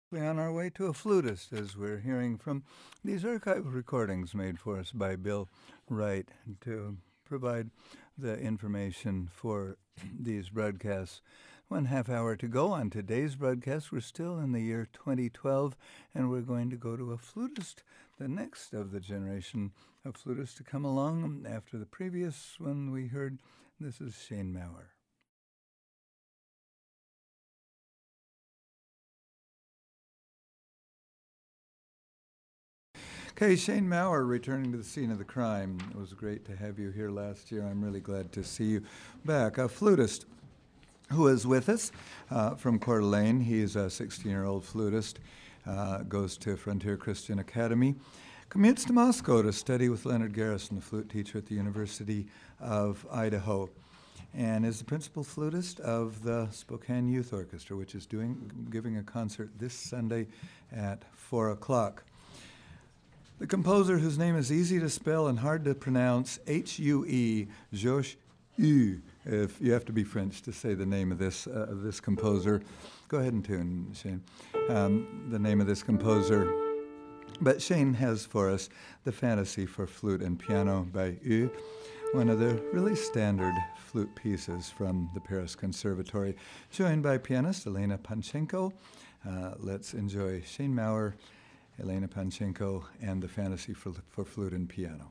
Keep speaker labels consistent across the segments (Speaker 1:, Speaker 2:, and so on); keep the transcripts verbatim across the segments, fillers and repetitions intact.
Speaker 1: We're on our way to a flutist as we're hearing from these archive recordings made for us by Bill Wright to provide the information for these broadcasts. One half hour to go on today's broadcast. We're still in the year twenty twelve, and we're going to go to a flutist, the next of the generation of flutists to come along after the previous one we heard. This is Shane Maurer. Okay, Shane Maurer, returning to the scene of the crime. It was great to have you here last year. I'm really glad to see you back. A flutist who is with us uh, from Coeur d'Alene. He's a sixteen-year-old flutist, uh, goes to Frontier Christian Academy, commutes to Moscow to study with Leonard Garrison, the flute teacher at the University of Idaho, and is the principal flutist of the Spokane Youth Orchestra, which is doing giving a concert this Sunday at four o'clock. The composer, whose name is easy to spell and hard to pronounce, H U E, Georges U. If you have to be French to say the name of this uh, of this composer, go ahead and tune, Shane. Um, the name of this composer. But Shane has for us the Fantasy for Flute and Piano by U, one of the really standard flute pieces from the Paris Conservatory, joined by pianist Elena Panchenko. Uh, let's enjoy Shane Maurer, Elena Panchenko, and the Fantasy for, for Flute and Piano.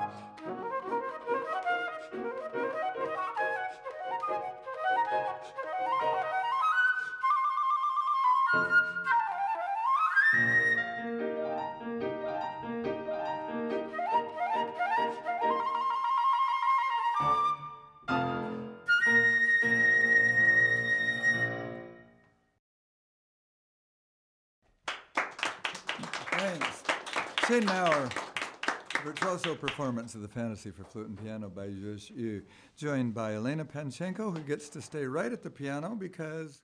Speaker 1: Thanks. Shane Maurer, virtuoso performance of the Fantasy for Flute and Piano by Zhuzh Yu, joined by Elena Panchenko, who gets to stay right at the piano because...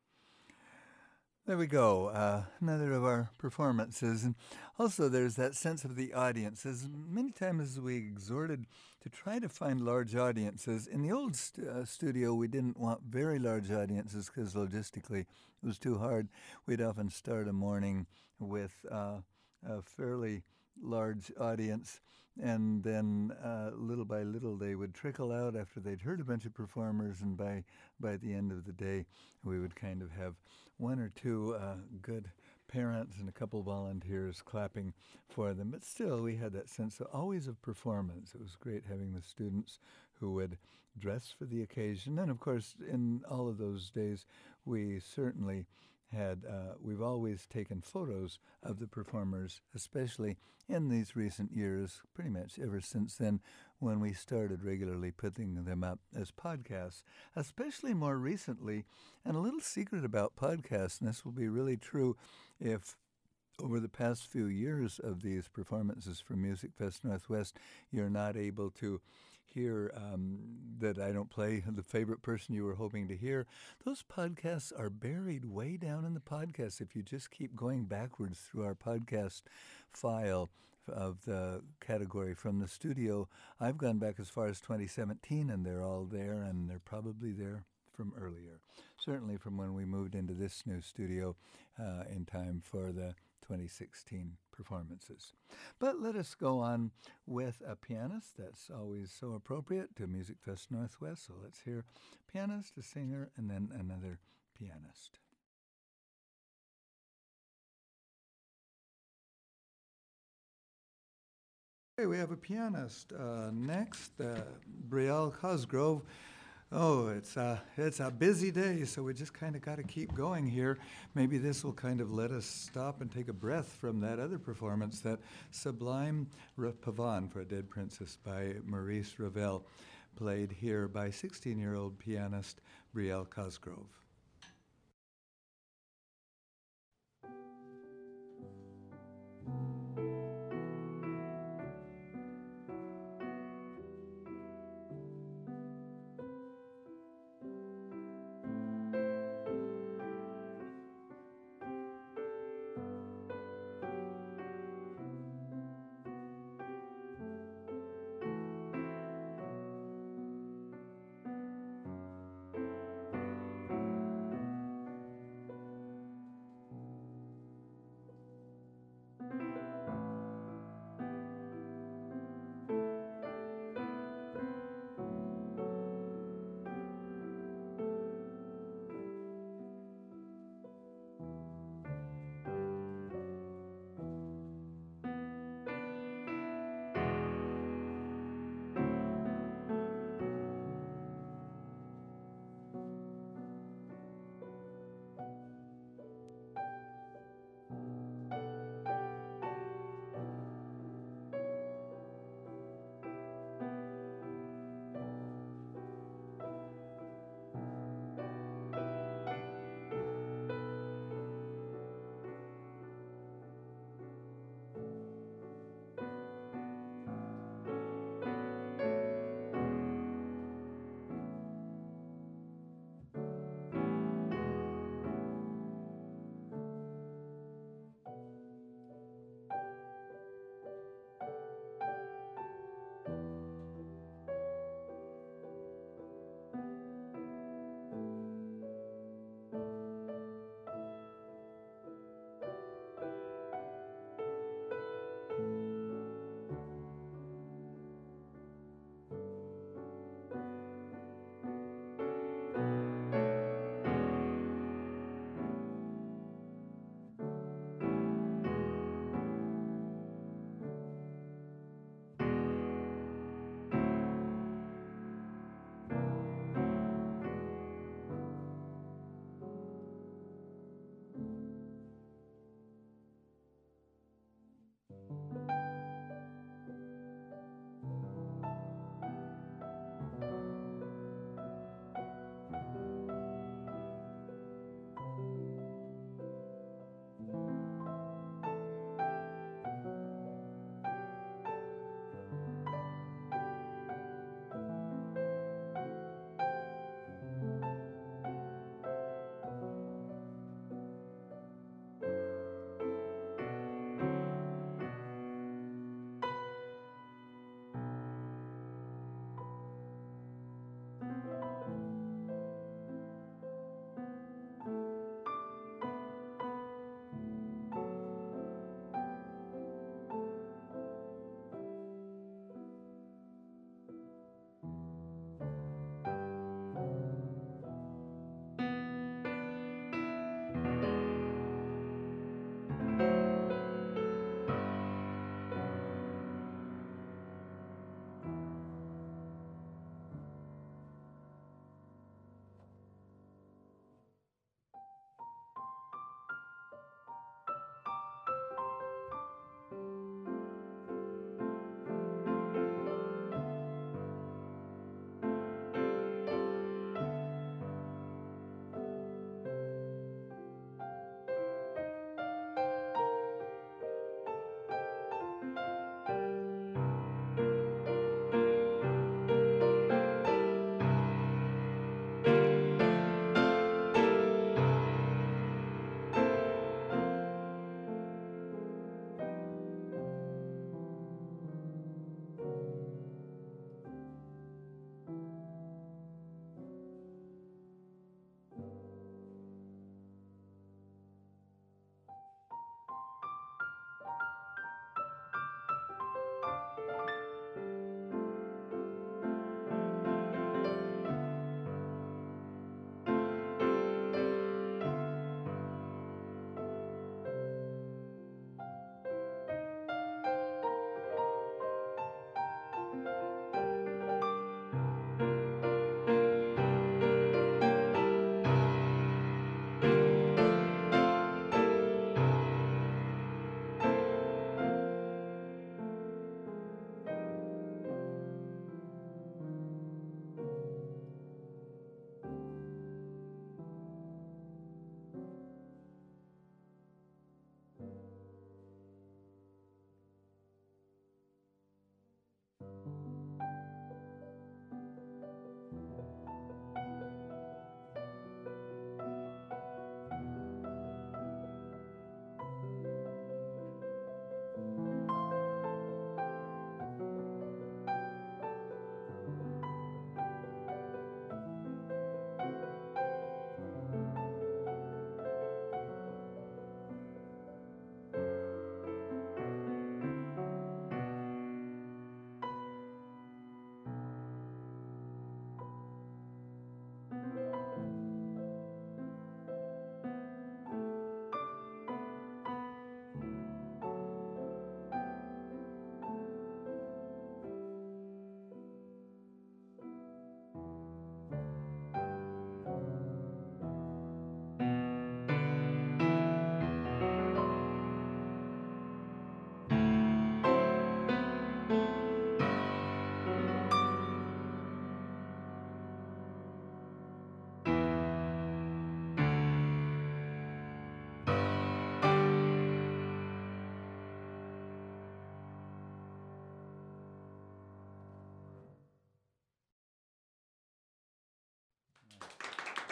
Speaker 1: There we go, uh, another of our performances. And also there's that sense of the audience. As many times as we exhorted to try to find large audiences, in the old st- uh, studio we didn't want very large audiences because logistically it was too hard. We'd often start a morning with uh, a fairly large audience, and then uh, little by little they would trickle out after they'd heard a bunch of performers, and by by the end of the day we would kind of have one or two uh, good parents and a couple volunteers clapping for them. But still we had that sense of always of performance. It was great having the students who would dress for the occasion, and of course in all of those days we certainly had, uh, we've always taken photos of the performers, especially in these recent years, pretty much ever since then, when we started regularly putting them up as podcasts, especially more recently. And a little secret about podcasts, and this will be really true if over the past few years of these performances from Music Fest Northwest, you're not able to hear um, that I don't play the favorite person you were hoping to hear. Those podcasts are buried way down in the podcast. If you just keep going backwards through our podcast file of the category from the studio, I've gone back as far as twenty seventeen, and they're all there, and they're probably there from earlier. Certainly from when we moved into this new studio uh, in time for the twenty sixteen performances. But let us go on with a pianist. That's always so appropriate to Music Fest Northwest. So let's hear pianist, a singer, and then another pianist. Okay, we have a pianist uh, next, uh, Brielle Cosgrove. Oh, it's a, it's a busy day, so we just kind of got to keep going here. Maybe this will kind of let us stop and take a breath from that other performance, that Sublime Pavane for a Dead Princess by Maurice Ravel, played here by sixteen-year-old pianist Brielle Cosgrove.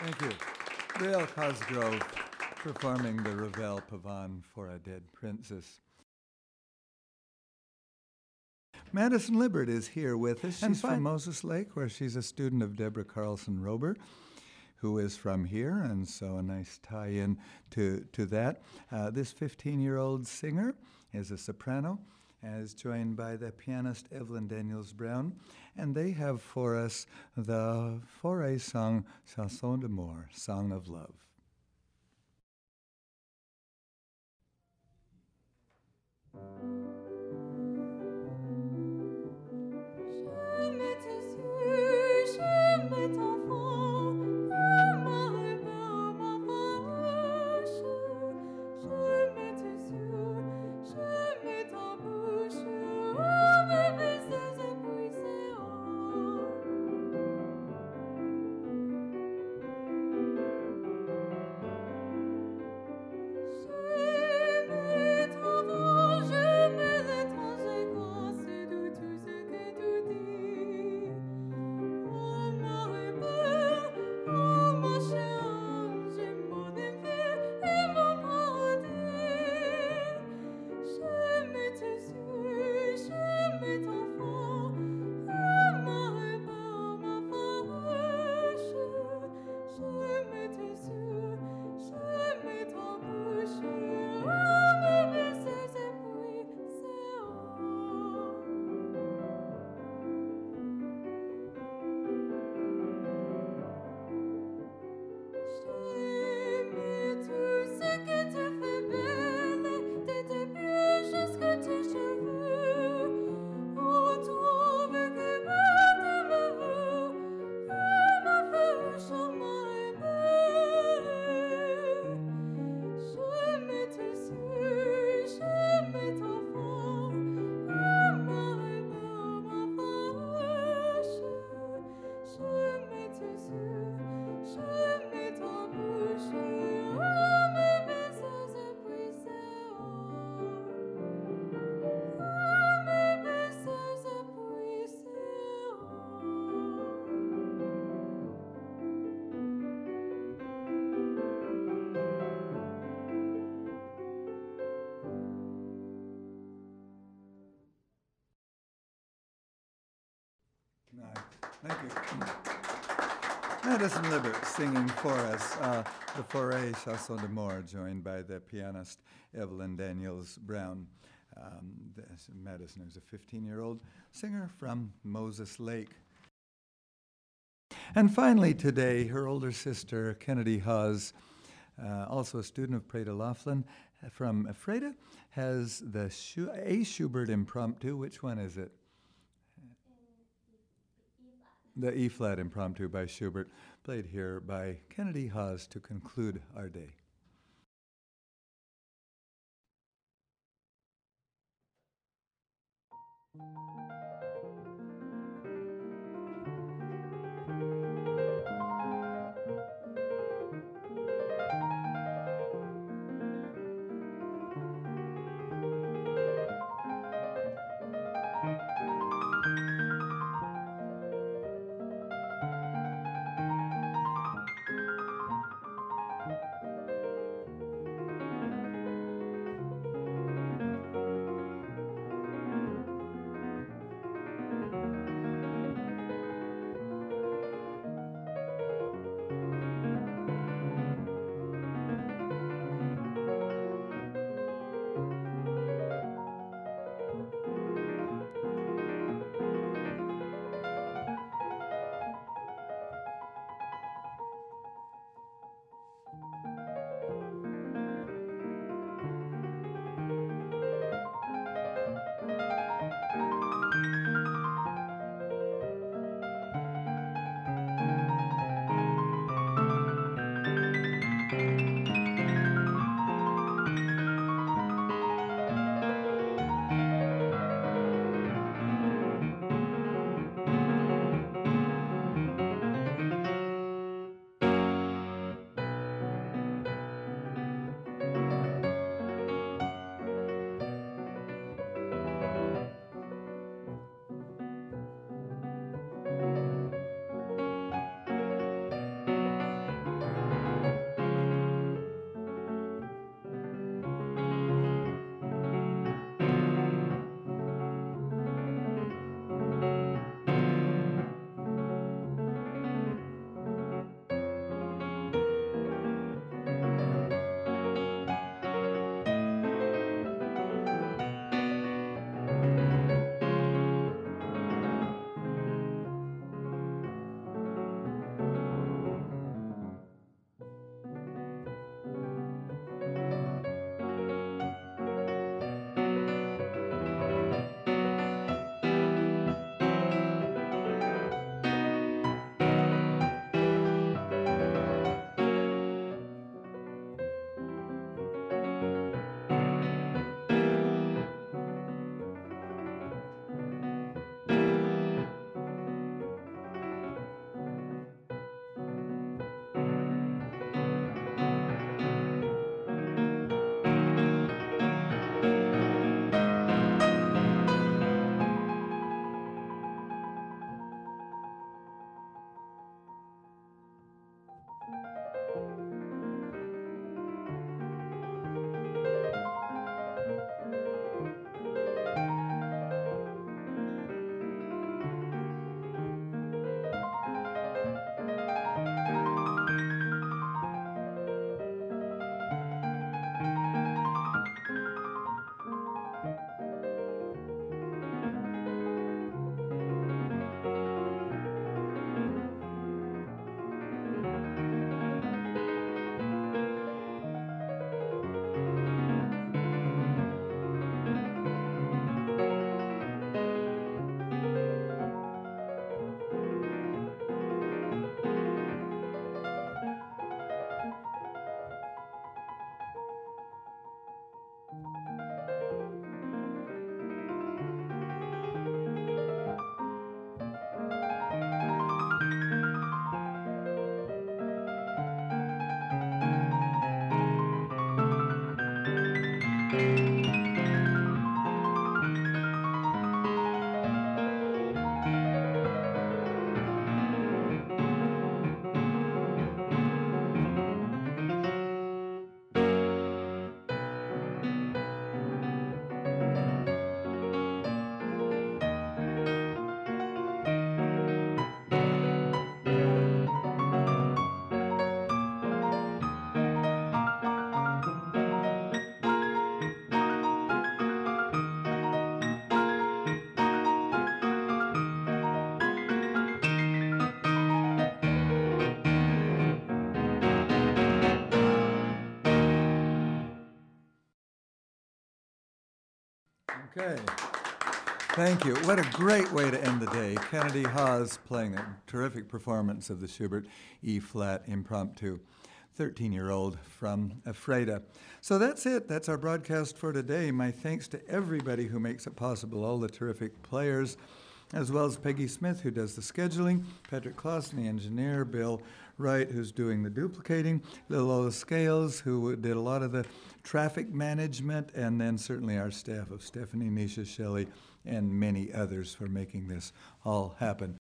Speaker 1: Thank you. Dale Cosgrove performing the Ravel Pavane for a Dead Princess. Madison Libbert is here with us. She's and from Moses Lake, where she's a student of Deborah Carlson Rober, who is from here, and so a nice tie-in to, to that. Uh, this fifteen-year-old singer is a soprano, and is joined by the pianist Evelyn Daniels Brown, and they have for us the Fauré song, Chanson d'amour, Song of Love. Thank you. Madison Libbert singing for us uh, the Fauré Chanson d'amour, joined by the pianist Evelyn Daniels Brown. Um, this, Madison is a fifteen-year-old singer from Moses Lake. And finally today, her older sister, Kennedy Hawes, uh, also a student of Freda Laughlin from Freda, has the Schu- A. Schubert Impromptu. Which one is it? The E-flat Impromptu by Schubert, played here by Kennedy Hawes to conclude our day. Okay. Thank you. What a great way to end the day. Kennedy Hawes playing a terrific performance of the Schubert E-flat impromptu. thirteen-year-old from Ephrata. So that's it. That's our broadcast for today. My thanks to everybody who makes it possible, all the terrific players, as well as Peggy Smith, who does the scheduling, Patrick Clausen, the engineer, Bill Wright, who's doing the duplicating, Lola Scales, who did a lot of the traffic management, and then certainly our staff of Stephanie, Nisha, Shelley, and many others for making this all happen.